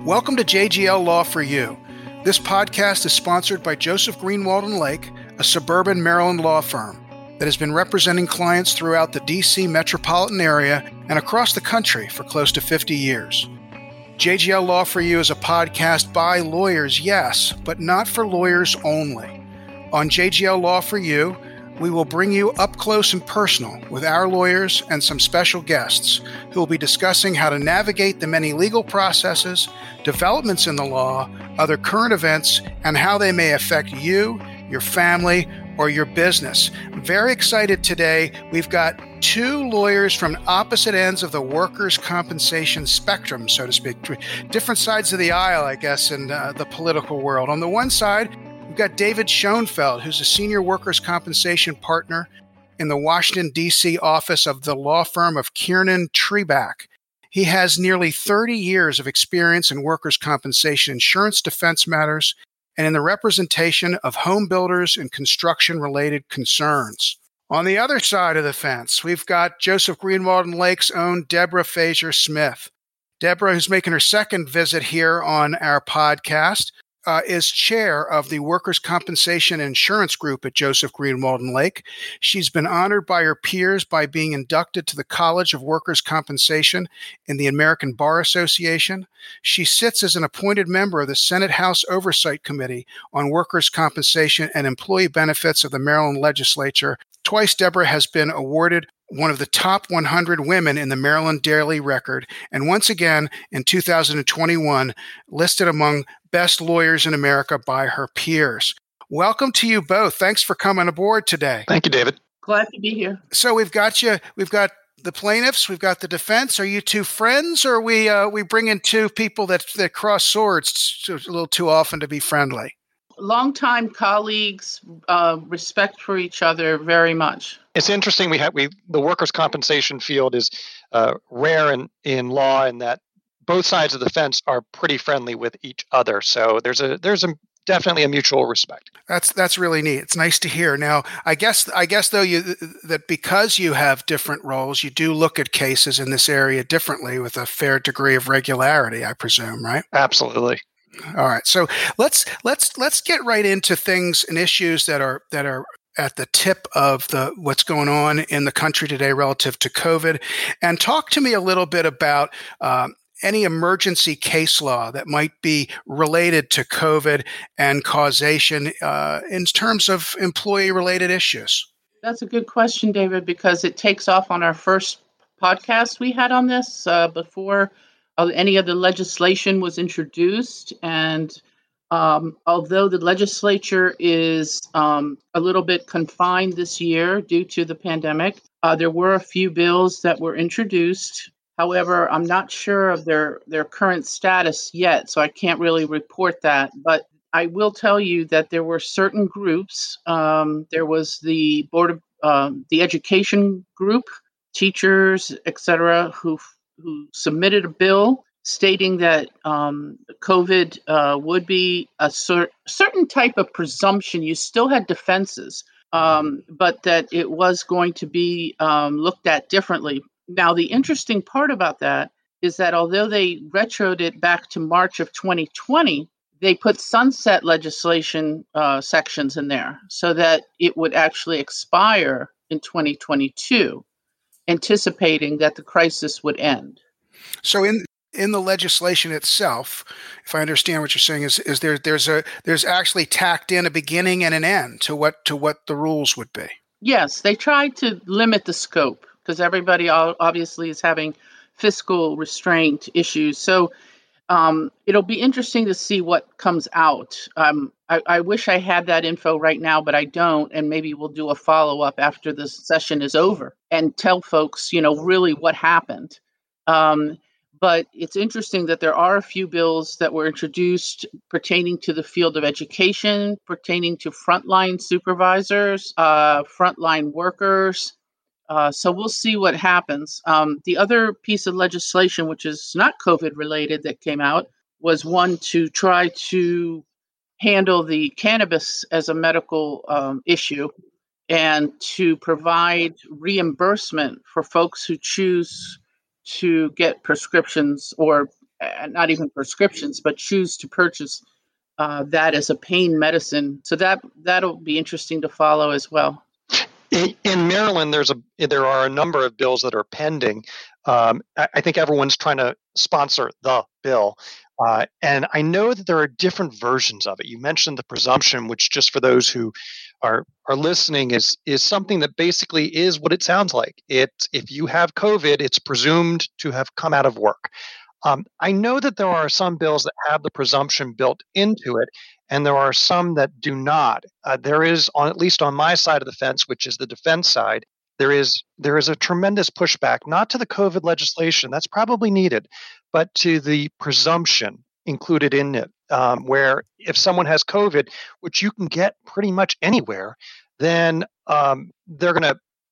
Welcome to JGL Law for You. This podcast is sponsored by Joseph Greenwald and Lake, a suburban Maryland law firm that has been representing clients throughout the D.C. metropolitan area and across the country for close to 50 years. JGL Law for You is a podcast by lawyers, yes, but not for lawyers only. On JGL Law for You, we will bring you up close and personal with our lawyers and some special guests who will be discussing how to navigate the many legal processes, developments in the law, other current events, and how they may affect you, your family, or your business. I'm very excited today. We've got two lawyers from opposite ends of the workers' compensation spectrum, so to speak, different sides of the aisle, I guess, in the political world. On the one side, we've got David Schoenfeld, who's a senior workers' compensation partner in the Washington, D.C. office of the law firm of Kiernan Treback. He has nearly 30 years of experience in workers' compensation insurance defense matters and in the representation of home builders and construction-related concerns. On the other side of the fence, we've got Joseph Greenwald and Lake's own Deborah Fraser-Smith. Deborah, who's making her second visit here on our podcast, is chair of the Workers' Compensation Insurance Group at Joseph Greenwald and Lake. She's been honored by her peers by being inducted to the College of Workers' Compensation in the American Bar Association. She sits as an appointed member of the Senate House Oversight Committee on Workers' Compensation and Employee Benefits of the Maryland Legislature. Twice, Deborah has been awarded one of the top 100 women in the Maryland Daily Record, and once again in 2021 listed among best lawyers in America by her peers. Welcome to you both. Thanks for coming aboard today. Thank you, David. Glad to be here. So we've got the plaintiffs, we've got the defense. Are you two friends, or we bring in two people that cross swords a little too often to be friendly? Longtime colleagues, respect for each other very much. It's interesting. The workers' compensation field is rare in law in that both sides of the fence are pretty friendly with each other. So there's definitely a mutual respect. That's really neat. It's nice to hear. Now, I guess though that because you have different roles, you do look at cases in this area differently with a fair degree of regularity, I presume, right? Absolutely. All right. So let's get right into things and issues that are at the tip of what's going on in the country today relative to COVID, and talk to me a little bit about any emergency case law that might be related to COVID and causation in terms of employee-related issues. That's a good question, David, because it takes off on our first podcast we had on this before any of the legislation was introduced. And although the legislature is a little bit confined this year due to the pandemic, there were a few bills that were introduced. However, I'm not sure of their current status yet, so I can't really report that. But I will tell you that there were certain groups. There was the board of the education group, teachers, etc., who submitted a bill stating that COVID would be a certain type of presumption. You still had defenses, but that it was going to be looked at differently. Now, the interesting part about that is that although they retroed it back to March of 2020, they put sunset legislation sections in there so that it would actually expire in 2022, anticipating that the crisis would end. So in the legislation itself, if I understand what you're saying, is there's actually tacked in a beginning and an end to what the rules would be. Yes, they tried to limit the scope because everybody obviously is having fiscal restraint issues. So it'll be interesting to see what comes out. I wish I had that info right now, but I don't. And maybe we'll do a follow-up after this session is over and tell folks, really what happened. But it's interesting that there are a few bills that were introduced pertaining to the field of education, pertaining to frontline supervisors, frontline workers. So we'll see what happens. The other piece of legislation, which is not COVID related, that came out was one to try to handle the cannabis as a medical issue and to provide reimbursement for folks who choose to get prescriptions or not even prescriptions, but choose to purchase that as a pain medicine. So that'll be interesting to follow as well. In Maryland, there are a number of bills that are pending. I think everyone's trying to sponsor the bill. And I know that there are different versions of it. You mentioned the presumption, which just for those who are listening is something that basically is what it sounds like. If you have COVID, it's presumed to have come out of work. I know that there are some bills that have the presumption built into it, and there are some that do not. There is, at least on my side of the fence, which is the defense side, there is a tremendous pushback, not to the COVID legislation, that's probably needed, but to the presumption included in it, where if someone has COVID, which you can get pretty much anywhere, then they're going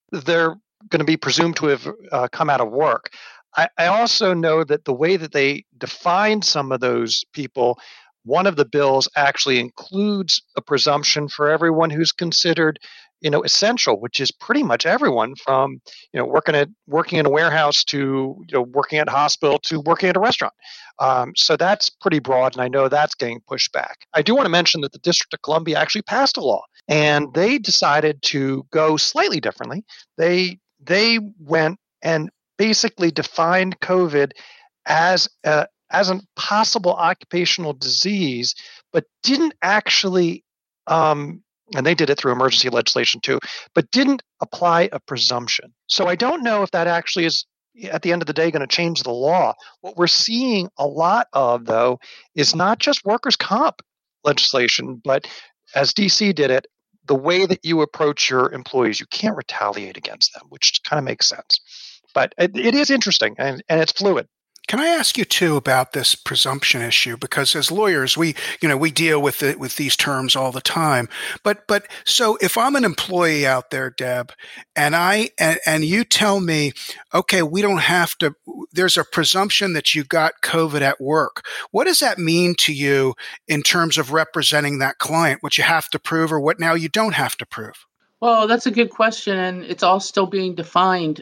to be presumed to have come out of work. I also know that the way that they define some of those people, one of the bills actually includes a presumption for everyone who's considered, essential, which is pretty much everyone from, working in a warehouse to, working at a hospital to working at a restaurant. So that's pretty broad, and I know that's getting pushed back. I do want to mention that the District of Columbia actually passed a law, and they decided to go slightly differently. They went and basically defined COVID as a possible occupational disease, but didn't actually, and they did it through emergency legislation too, but didn't apply a presumption. So I don't know if that actually is, at the end of the day, going to change the law. What we're seeing a lot of, though, is not just workers' comp legislation, but as DC did it, the way that you approach your employees, you can't retaliate against them, which kind of makes sense. But it is interesting, and it's fluid. Can I ask you too about this presumption issue? Because as lawyers, we deal with these terms all the time. But so if I'm an employee out there, Deb, and you tell me, okay, we don't have to. There's a presumption that you got COVID at work. What does that mean to you in terms of representing that client? What you have to prove, or what now you don't have to prove? Well, that's a good question, and it's all still being defined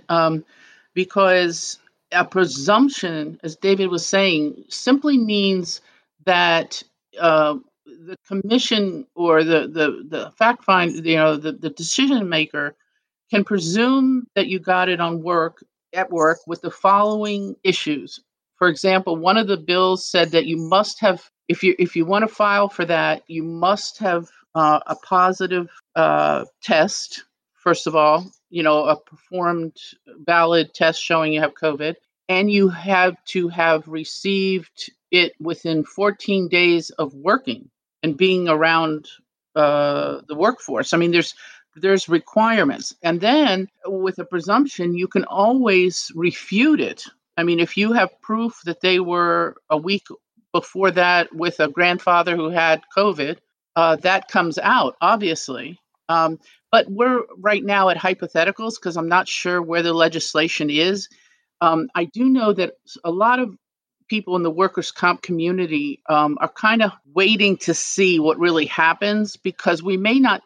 because a presumption, as David was saying, simply means that the commission or the fact finder, the decision maker can presume that you got it at work with the following issues. For example, one of the bills said that you must have, if you want to file for that, you must have a positive test, first of all, a performed valid test showing you have COVID. And you have to have received it within 14 days of working and being around the workforce. I mean, there's requirements. And then with a presumption, you can always refute it. I mean, if you have proof that they were a week before that with a grandfather who had COVID, that comes out, obviously. But we're right now at hypotheticals because I'm not sure where the legislation is. I do know that a lot of people in the workers' comp community are kind of waiting to see what really happens because we may not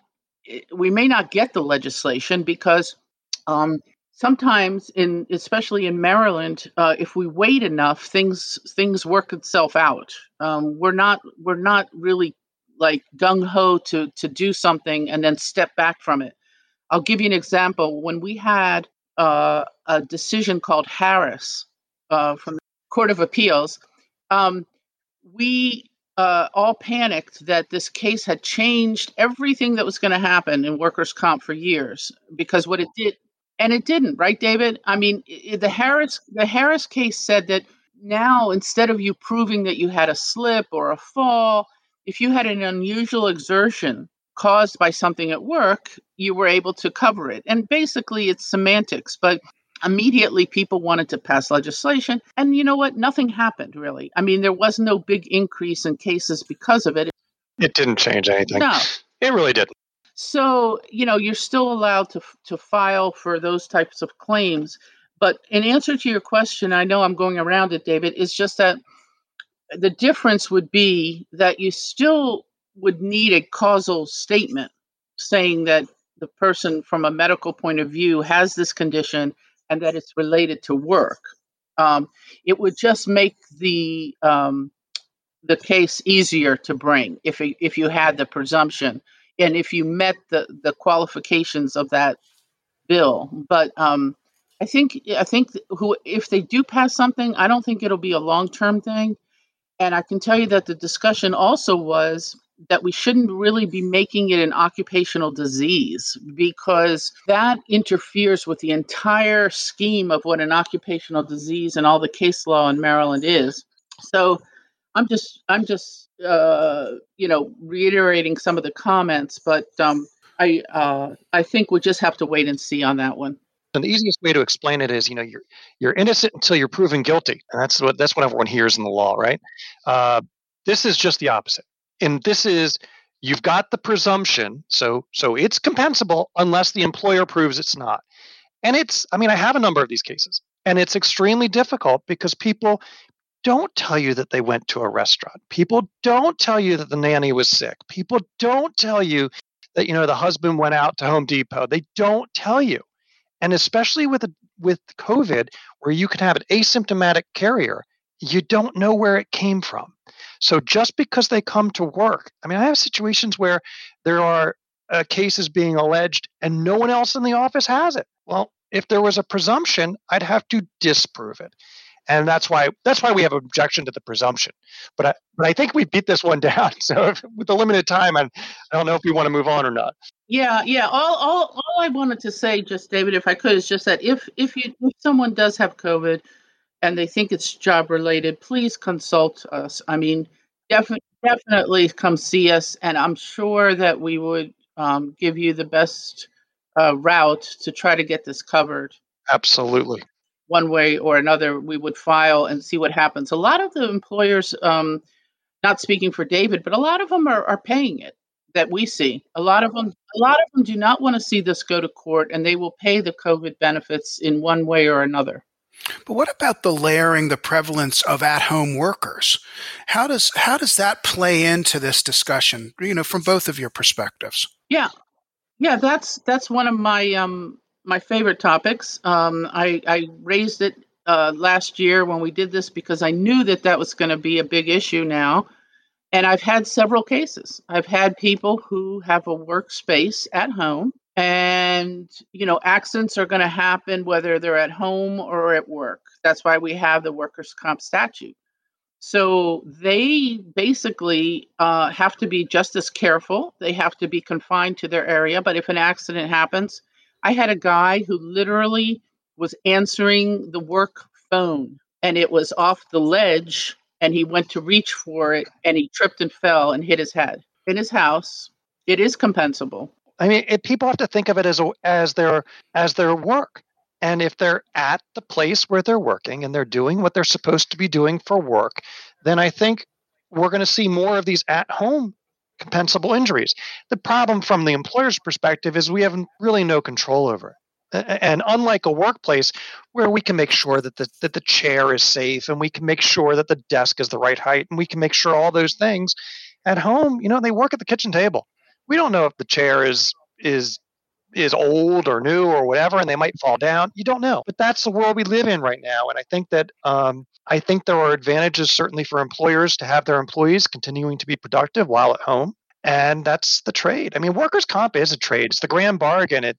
get the legislation because sometimes, especially in Maryland, if we wait enough, things work itself out. We're not really like gung ho to do something and then step back from it. I'll give you an example. When we had a decision called Harris from the Court of Appeals, we all panicked that this case had changed everything that was going to happen in workers' comp for years because what it did, and it didn't, right, David? I mean, the Harris case said that now instead of you proving that you had a slip or a fall, if you had an unusual exertion caused by something at work, you were able to cover it. And basically it's semantics, but immediately people wanted to pass legislation. And you know what? Nothing happened really. I mean, there was no big increase in cases because of it. It didn't change anything. No. It really didn't. So, you're still allowed to file for those types of claims. But in answer to your question, I know I'm going around it, David, is just that the difference would be that you still would need a causal statement saying that the person from a medical point of view has this condition and that it's related to work. It would just make the case easier to bring if you had the presumption and if you met the qualifications of that bill. But I think if they do pass something, I don't think it'll be a long-term thing. And I can tell you that the discussion also was that we shouldn't really be making it an occupational disease, because that interferes with the entire scheme of what an occupational disease and all the case law in Maryland is. So I'm just reiterating some of the comments, but I think we'll just have to wait and see on that one. And the easiest way to explain it is, you're innocent until you're proven guilty, and that's what everyone hears in the law, right? This is just the opposite, and this is, you've got the presumption, so it's compensable unless the employer proves it's not. And I have a number of these cases, and it's extremely difficult because people don't tell you that they went to a restaurant. People don't tell you that the nanny was sick. People don't tell you that the husband went out to Home Depot. They don't tell you. And especially with COVID, where you can have an asymptomatic carrier, you don't know where it came from. So just because they come to work, I have situations where there are cases being alleged and no one else in the office has it. Well, if there was a presumption, I'd have to disprove it. And that's why we have an objection to the presumption. But I think we beat this one down. So with the limited time, I don't know if we want to move on or not. Yeah. All I wanted to say, just David, if I could, is just that if someone does have COVID and they think it's job related, please consult us. Definitely come see us, and I'm sure that we would give you the best route to try to get this covered. Absolutely. One way or another, we would file and see what happens. A lot of the employers, not speaking for David, but a lot of them are paying it, that we see. A lot of them do not want to see this go to court, and they will pay the COVID benefits in one way or another. But what about the layering, the prevalence of at-home workers? How does that play into this discussion, from both of your perspectives? Yeah, that's one of my favorite topics. I raised it last year when we did this because I knew that was going to be a big issue now. And I've had several cases. I've had people who have a workspace at home, and, accidents are going to happen whether they're at home or at work. That's why we have the workers' comp statute. So they basically have to be just as careful. They have to be confined to their area. But if an accident happens, I had a guy who literally was answering the work phone, and it was off the ledge, and he went to reach for it, and he tripped and fell and hit his head in his house. It is compensable. People have to think of it as their work. And if they're at the place where they're working and they're doing what they're supposed to be doing for work, then I think we're going to see more of these at-home compensable injuries. The problem from the employer's perspective is we have really no control over it. And unlike a workplace where we can make sure that the chair is safe, and we can make sure that the desk is the right height, and we can make sure all those things, at home, they work at the kitchen table. We don't know if the chair is old or new or whatever, and they might fall down. You don't know. But that's the world we live in right now. And I think that there are advantages certainly for employers to have their employees continuing to be productive while at home. And that's the trade. Workers' comp is a trade. It's the grand bargain.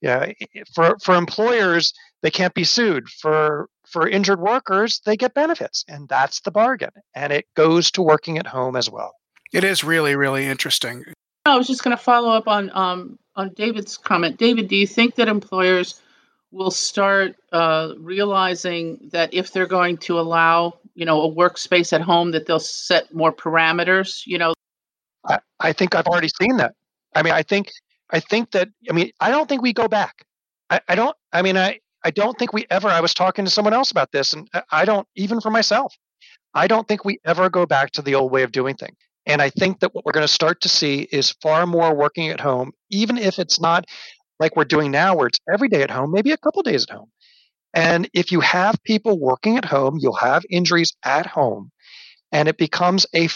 For employers, they can't be sued. For injured workers, they get benefits. And that's the bargain. And it goes to working at home as well. It is really, really interesting. I was just going to follow up on David's comment. David, do you think that employers will start realizing that if they're going to allow, a workspace at home, that they'll set more parameters? I think I've already seen that. I think that. I don't think we go back. I don't think we ever. I was talking to someone else about this, and I don't, even for myself, I don't think we ever go back to the old way of doing things. And I think that what we're going to start to see is far more working at home, even if it's not like we're doing now where it's every day at home, maybe a couple days at home. And if you have people working at home, you'll have injuries at home. And it becomes a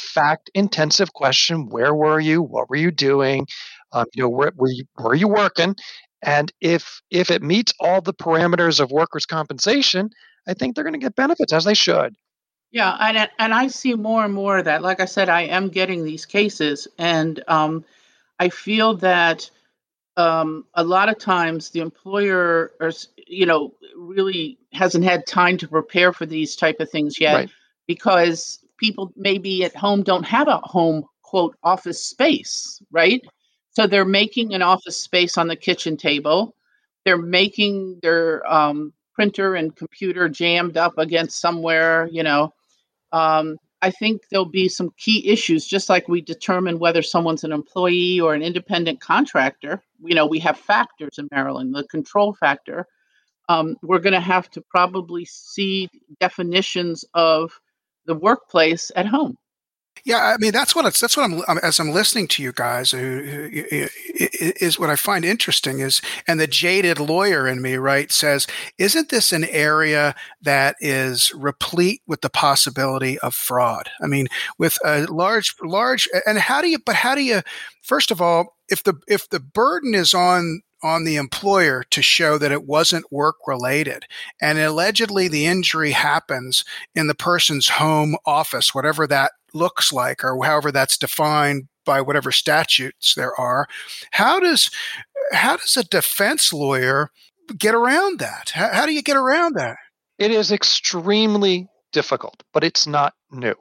fact-intensive question. Where were you? What were you doing? Where were you working? And if it meets all the parameters of workers' compensation, I think they're going to get benefits, as they should. Yeah, and I see more and more of that. Like I said, I am getting these cases, and I feel that a lot of times the employer, really hasn't had time to prepare for these type of things yet, Right. because people maybe at home don't have a home quote office space, right? So they're making an office space on the kitchen table. They're making their printer and computer jammed up against somewhere, I think there'll be some key issues, just like we determine whether someone's an employee or an independent contractor. We have factors in Maryland, the control factor. We're going to have to probably see definitions of the workplace at home. Yeah, I mean that's what I'm as I'm listening to you guys. Is what I find interesting is, and the jaded lawyer in me, right, says, isn't this an area that is replete with the possibility of fraud? I mean, with a large, and how do you? First of all, if the burden is on the employer to show that it wasn't work related, and allegedly the injury happens in the person's home office, whatever that looks like, or however that's defined by whatever statutes there are, how does a defense lawyer get around that? How do you get around that? It is extremely difficult, but it's not new.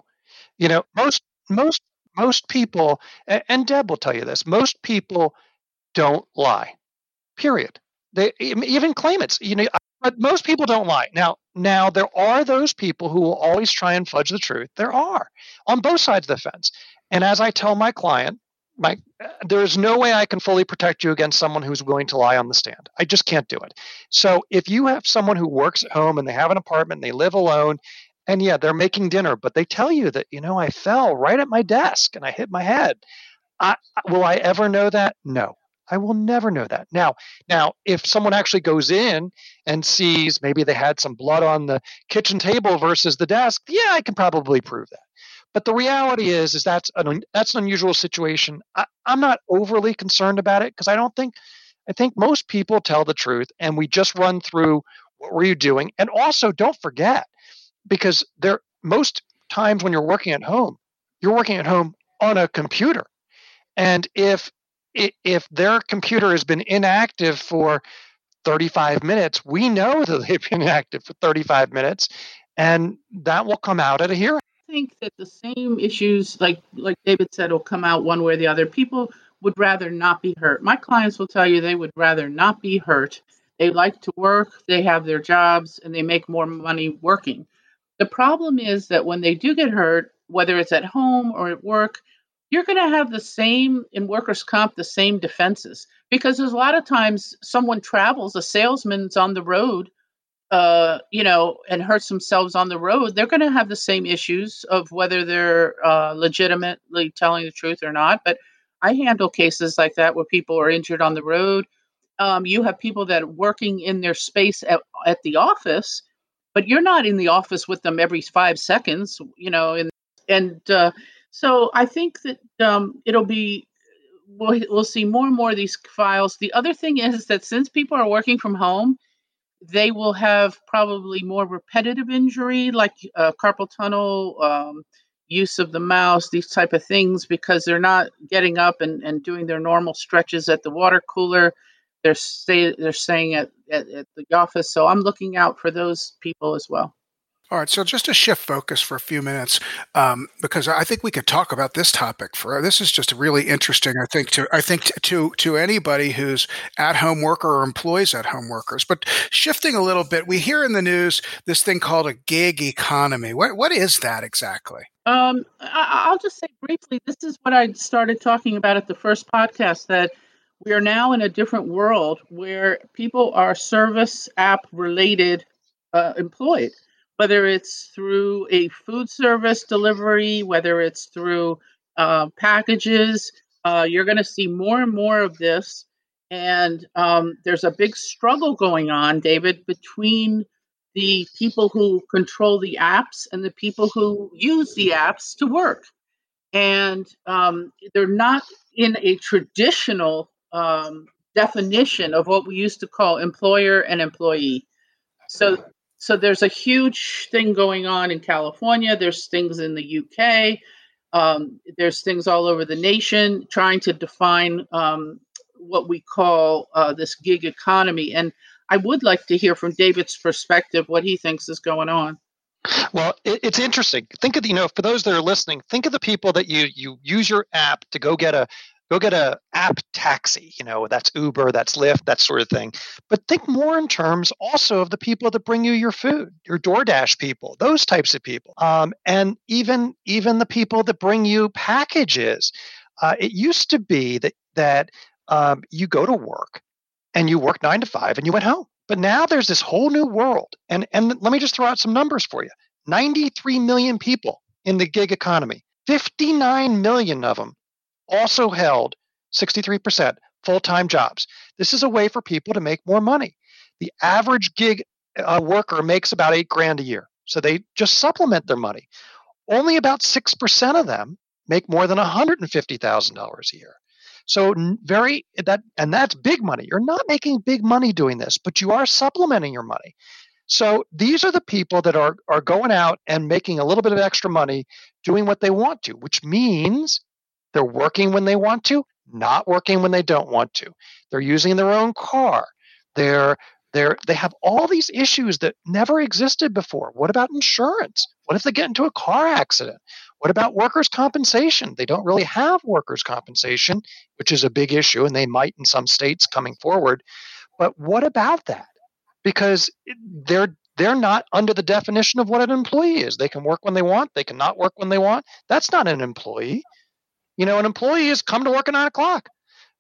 Most people, and Deb will tell you this, most people don't lie. Period. They even claimants, but most people don't lie. Now there are those people who will always try and fudge the truth. There are on both sides of the fence. And as I tell my client, there is no way I can fully protect you against someone who's willing to lie on the stand. I just can't do it. So if you have someone who works at home and they have an apartment and they live alone, and yeah, they're making dinner, but they tell you that, I fell right at my desk and I hit my head. Will I ever know that? No. I will never know that. Now, if someone actually goes in and sees maybe they had some blood on the kitchen table versus the desk, yeah, I can probably prove that. But the reality is that's an unusual situation. I'm not overly concerned about it because I think most people tell the truth, and we just run through what were you doing. And also, don't forget, because most times when you're working at home on a computer, and if their computer has been inactive for 35 minutes, we know that they've been inactive for 35 minutes, and that will come out at a hearing. I think that the same issues, like David said, will come out one way or the other. People would rather not be hurt. My clients will tell you they would rather not be hurt. They like to work, they have their jobs, and they make more money working. The problem is that when they do get hurt, whether it's at home or at work, you're going to have the same, in workers' comp, the same defenses. Because there's a lot of times someone travels, a salesman's on the road, and hurts themselves on the road. They're going to have the same issues of whether they're legitimately telling the truth or not. But I handle cases like that where people are injured on the road. You have people that are working in their space at the office, but you're not in the office with them every 5 seconds, so I think that we'll see more and more of these files. The other thing is that since people are working from home, they will have probably more repetitive injury, like carpal tunnel, use of the mouse, these type of things, because they're not getting up and doing their normal stretches at the water cooler. They're staying at the office. So I'm looking out for those people as well. All right, so just to shift focus for a few minutes, because I think we could talk about this topic this is just really interesting. I think to anybody who's at-home worker or employs at-home workers. But shifting a little bit, we hear in the news this thing called a gig economy. What is that exactly? I'll just say briefly. This is what I started talking about at the first podcast, that we are now in a different world where people are service app related employed. Whether it's through a food service delivery, whether it's through packages, you're going to see more and more of this. And there's a big struggle going on, David, between the people who control the apps and the people who use the apps to work. And they're not in a traditional definition of what we used to call employer and employee. So there's a huge thing going on in California. There's things in the UK. There's things all over the nation trying to define what we call this gig economy. And I would like to hear from David's perspective what he thinks is going on. Well, it's interesting. Think of for those that are listening, think of the people that you use your app to go get a app taxi. That's Uber, that's Lyft, that sort of thing. But think more in terms also of the people that bring you your food, your DoorDash people, those types of people, and even the people that bring you packages. It used to be that you go to work and you work 9 to 5 and you went home. But now there's this whole new world. And let me just throw out some numbers for you. 93 million people in the gig economy. 59 million of them also held 63% full-time jobs. This is a way for people to make more money. The average gig worker makes about $8,000 a year. So they just supplement their money. Only about 6% of them make more than $150,000 a year. So that's big money. You're not making big money doing this, but you are supplementing your money. So these are the people that are going out and making a little bit of extra money doing what they want to, which means they're working when they want to, not working when they don't want to. They're using their own car. They have all these issues that never existed before. What about insurance? What if they get into a car accident? What about workers' compensation? They don't really have workers' compensation, which is a big issue, and they might in some states coming forward. But what about that? Because they're not under the definition of what an employee is. They can work when they want. They cannot work when they want. That's not an employee. An employee is come to work at 9 o'clock.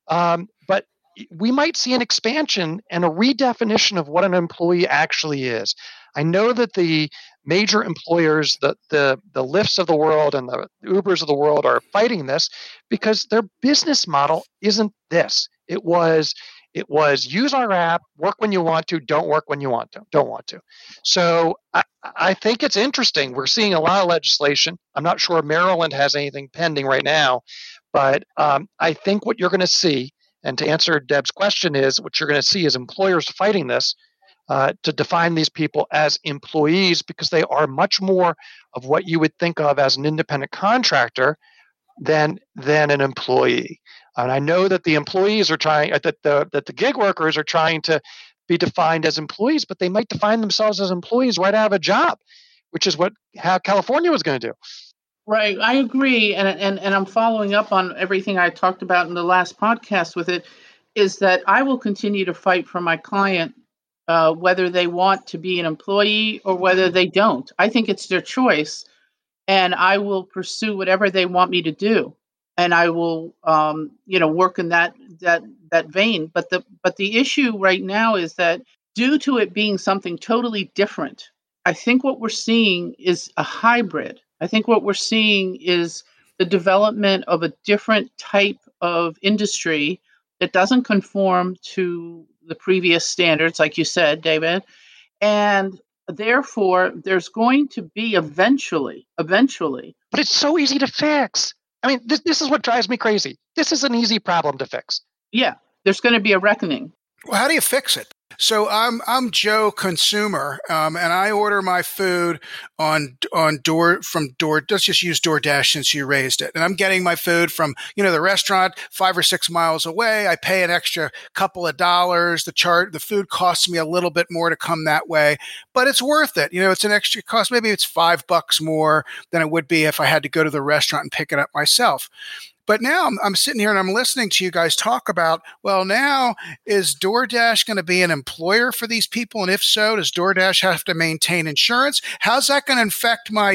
But we might see an expansion and a redefinition of what an employee actually is. I know that the major employers, the Lyfts of the world and the Ubers of the world are fighting this because their business model isn't this. It was use our app, work when you want to, don't work when you don't want to. So I think it's interesting. We're seeing a lot of legislation. I'm not sure Maryland has anything pending right now, but I think what you're going to see, and to answer Deb's question, is what you're going to see is employers fighting this to define these people as employees because they are much more of what you would think of as an independent contractor than an employee. And I know that the employees are trying, that the gig workers are trying to be defined as employees, but they might define themselves as employees right out of a job, which is how California was going to do. Right, I agree, and I'm following up on everything I talked about in the last podcast with it, is that I will continue to fight for my client whether they want to be an employee or whether they don't. I think it's their choice, and I will pursue whatever they want me to do, and I will, work in that vein. But the issue right now is that due to it being something totally different, I think what we're seeing is a hybrid. I think what we're seeing is the development of a different type of industry that doesn't conform to the previous standards, like you said, David. And therefore, there's going to be eventually. But it's so easy to fix. I mean, this is what drives me crazy. This is an easy problem to fix. Yeah, there's going to be a reckoning. Well, how do you fix it? So I'm Joe Consumer, and I order my food on let's just use DoorDash since you raised it. And I'm getting my food from, the restaurant 5 or 6 miles away. I pay an extra couple of dollars. The food costs me a little bit more to come that way, but it's worth it. It's an extra cost. Maybe it's $5 more than it would be if I had to go to the restaurant and pick it up myself. But now I'm sitting here and I'm listening to you guys talk about, well, now is DoorDash going to be an employer for these people? And if so, does DoorDash have to maintain insurance? How's that going to affect my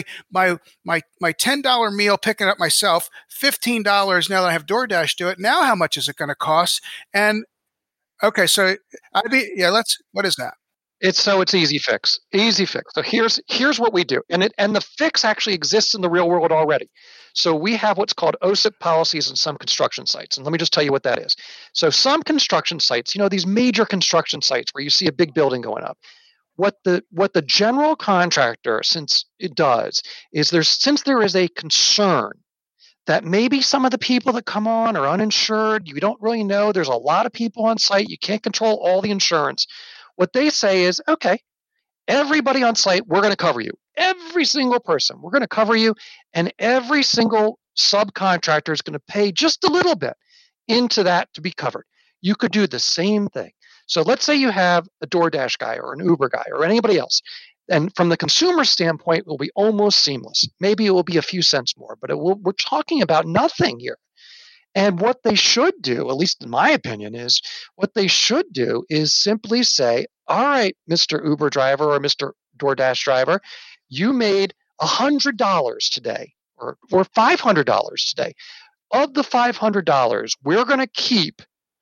$10 meal picking up myself, $15 now that I have DoorDash do it? Now how much is it going to cost? And okay, so what is that? It's easy fix. So here's what we do. And the fix actually exists in the real world already. So we have what's called OSIP policies in some construction sites. And let me just tell you what that is. So some construction sites, these major construction sites where you see a big building going up, what the general contractor, since there is a concern that maybe some of the people that come on are uninsured. You don't really know. There's a lot of people on site. You can't control all the insurance. What they say is, okay, everybody on site, we're going to cover you. Every single person, we're going to cover you. And every single subcontractor is going to pay just a little bit into that to be covered. You could do the same thing. So let's say you have a DoorDash guy or an Uber guy or anybody else. And from the consumer standpoint, it will be almost seamless. Maybe it will be a few cents more, but we're talking about nothing here. And what they should do, at least in my opinion, is what they should do is simply say, all right, Mr. Uber driver or Mr. DoorDash driver, you made $100 today or $500 today. Of the $500, we're going to keep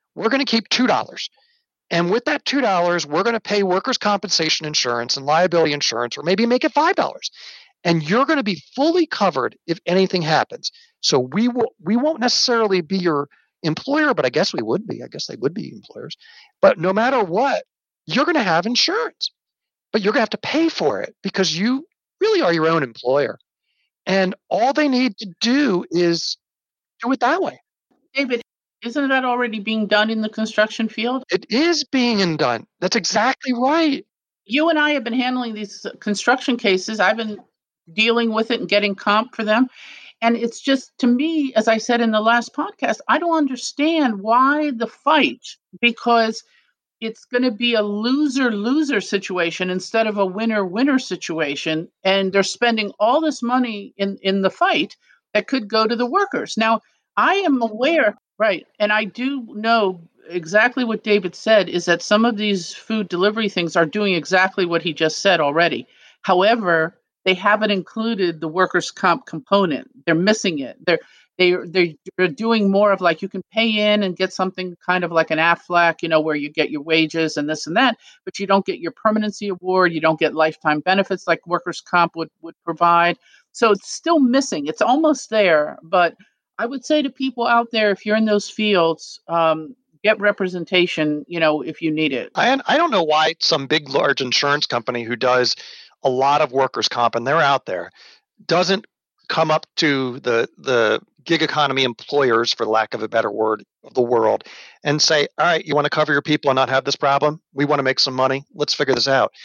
$2. And with that $2, we're going to pay workers' compensation insurance and liability insurance, or maybe make it $5. And you're going to be fully covered if anything happens. So we won't necessarily be your employer, but I guess we would be. I guess they would be employers. But no matter what, you're going to have insurance. But you're going to have to pay for it because you really are your own employer. And all they need to do is do it that way. David, isn't that already being done in the construction field? It is being done. That's exactly right. You and I have been handling these construction cases. I've been dealing with it and getting comp for them. And it's just, to me, as I said in the last podcast, I don't understand why the fight, because it's going to be a loser-loser situation instead of a winner-winner situation. And they're spending all this money in the fight that could go to the workers. Now, I am aware, right, and I do know exactly what David said, is that some of these food delivery things are doing exactly what he just said already. However, they haven't included the workers' comp component. They're missing it. They're doing more of like, you can pay in and get something kind of like an AFLAC, where you get your wages and this and that, but you don't get your permanency award. You don't get lifetime benefits like workers' comp would provide. So it's still missing. It's almost there, but I would say to people out there, if you're in those fields, get representation, if you need it. I don't know why some big, large insurance company who does a lot of workers' comp, and they're out there, doesn't come up to the gig economy employers, for lack of a better word, of the world and say, all right, you want to cover your people and not have this problem? We want to make some money. Let's figure this out.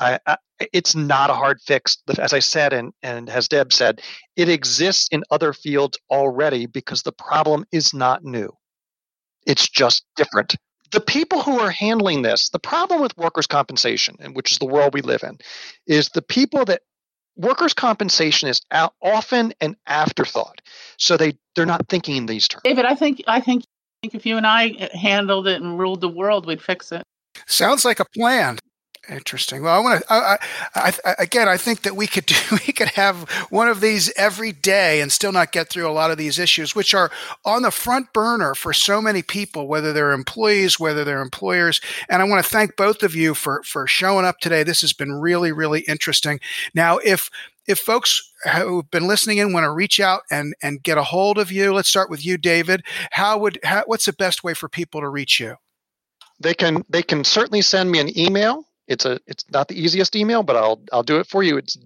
It's not a hard fix. As I said, and as Deb said, it exists in other fields already because the problem is not new. It's just different. The people who are handling this, the problem with workers' compensation, and which is the world we live in, is the people that workers' compensation is often an afterthought. So they're not thinking in these terms. David, I think if you and I handled it and ruled the world, we'd fix it. Sounds like a plan. Interesting. Well, I think that we could have one of these every day and still not get through a lot of these issues, which are on the front burner for so many people, whether they're employees, whether they're employers. And I want to thank both of you for showing up today. This has been really, really interesting. Now, if folks who've been listening in want to reach out and get a hold of you, let's start with you, David. What's the best way for people to reach you? They can certainly send me an email. It's not the easiest email, but I'll do it for you. It's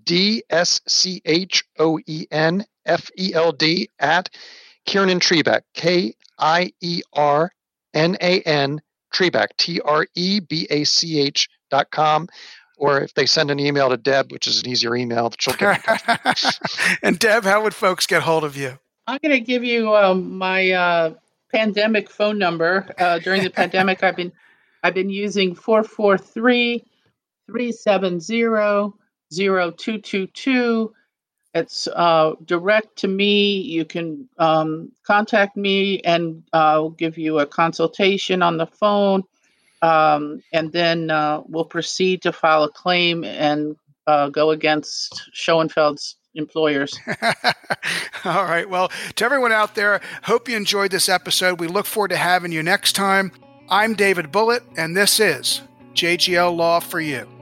DSCHOENFELD at Kiernan Trebeck, KIERNAN Trebeck, TREBACH.com. Or if they send an email to Deb, which is an easier email, she'll get in touch. And Deb, how would folks get hold of you? I'm going to give you my pandemic phone number. During the pandemic, I've been using 443-370-0222. It's direct to me. You can contact me and I'll give you a consultation on the phone. And then we'll proceed to file a claim and go against Schoenfeld's employers. All right. Well, to everyone out there, hope you enjoyed this episode. We look forward to having you next time. I'm David Bullitt, and this is JGL Law for You.